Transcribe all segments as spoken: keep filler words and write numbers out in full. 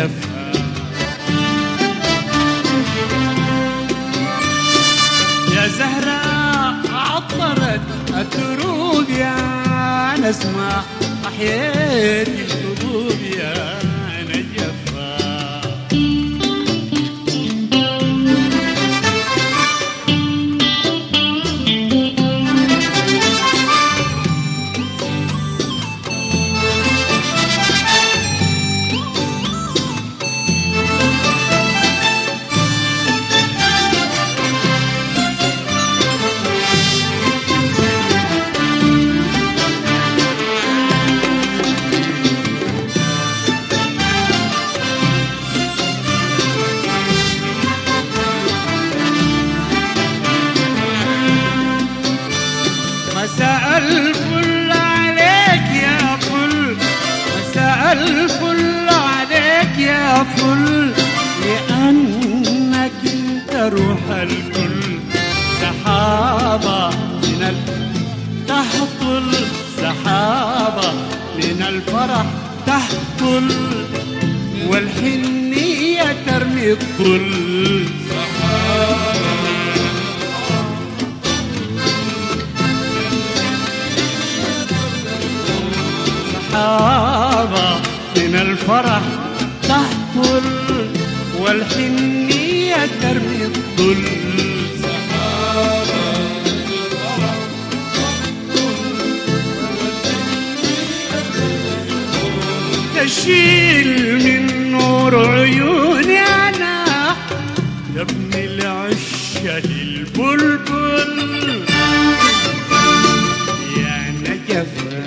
نجفها. يا زهراء عطرت الدروب يا نسمة، أحييت القلوب يا نجفها. مساء الفل عليك يا فل، مساء الفل عليك يا فل، لأنك انت روح الكل. سحابة من ال... تهطل، سحابة من الفرح تهطل، والحنية ترمي الظل. سحابة من الفرح تهطل، والحنية ترمي الظل. سحابة من الفرح تشيل من نور عيوني أنا يا ابن العشة للبلبل يا نجفة.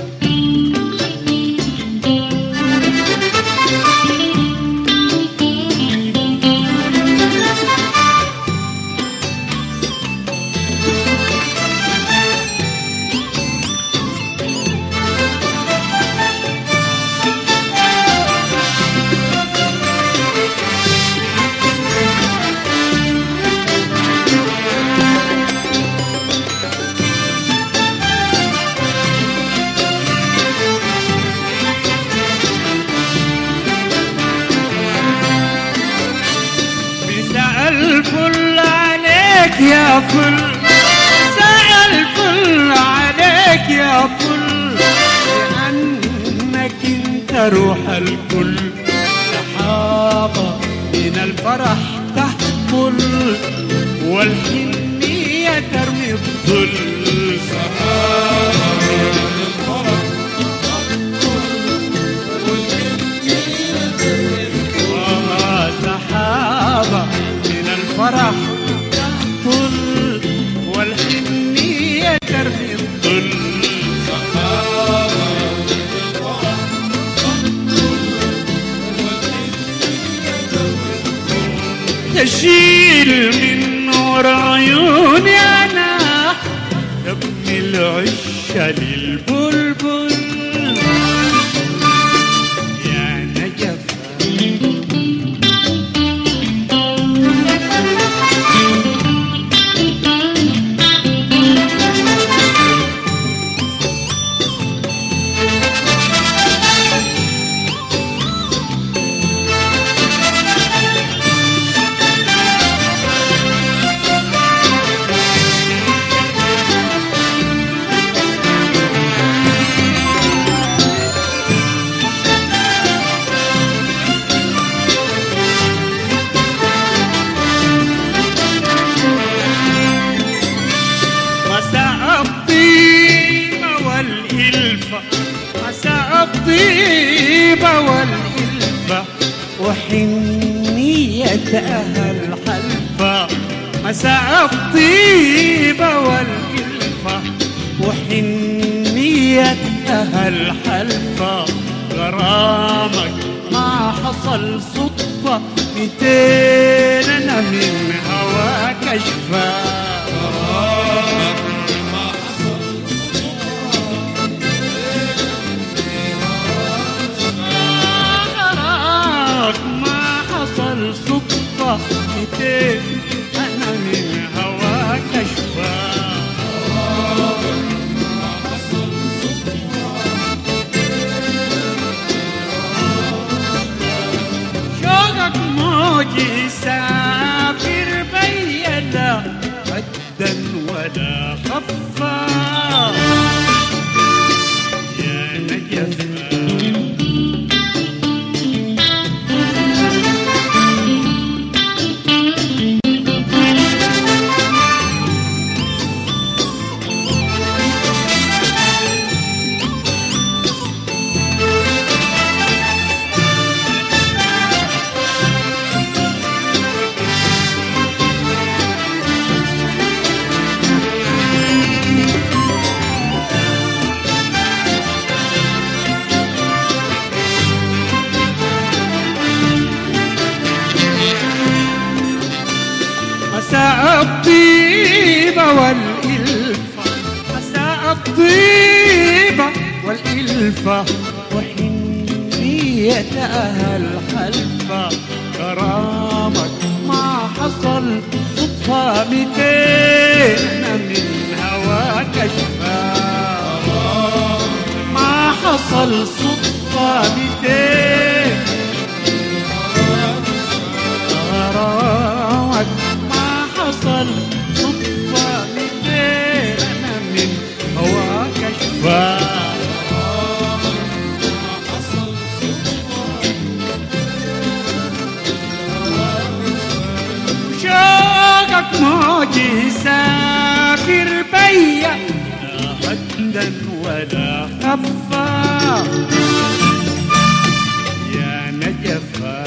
الفل عليك يا فل، مساء الفل عليك يا فل، لأنك انت روح الكل. سحابة من الفرح تهطل، والحنية ترمي الظل. سحابة من الفرح تهطل، والحنية ترمي الظل. سحابة الفرح تهطل، والحنية ترمي الظل. سحابة الفرح تهطل، والحنية ترمي الظل. تشيل من نور عيوني أنا يا ابن العشة للبلبل يا نجفة. مساء الطيبة والإلفة وحنية أهل حلفة. مساء الطيبة والإلفة وحنية أهل حلفة. غرامك ما حصل صدفة، ميتين أنا من هواك أشفى. غرامك ما حصل صدفة، ميتين أنا من هواك أشفى. مساء الطيبة والإلفة، مساء الطيبة والإلفة وحنية أهل حلفة، غرامك ما حصل صدفة ميتين من هواك أشفى، ما حصل صدفة ميتين غرامك ما حصل صدفة ميتين أنا من هواك أشفى. شوقك موجي سافر بيا لا هدا ولا خفا يا نجفا،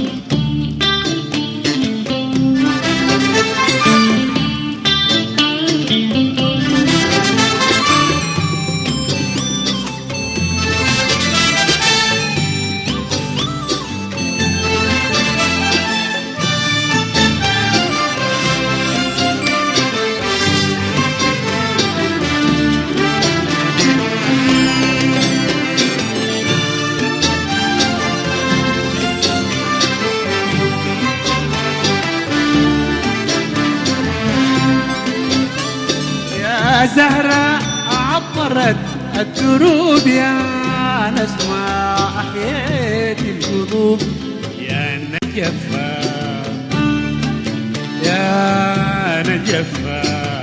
زهرة عطرت الدروب يا نسمة أحييت القلوب يا نجفة يا نجفة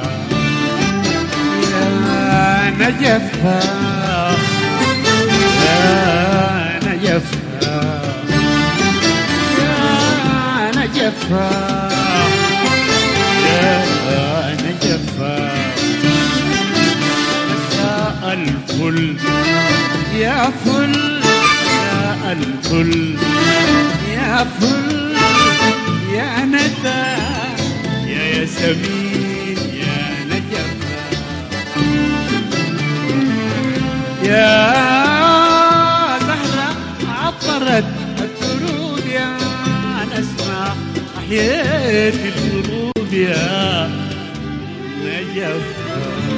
يا نجفة يا نجفة يا نجفة يا نجفة الفل يا فل يا الفل يا فل يا ندى يا ياسمين يا نجفة يا زهرة عطرت الدروب يا نسمة أحييت القلوب يا نجفة.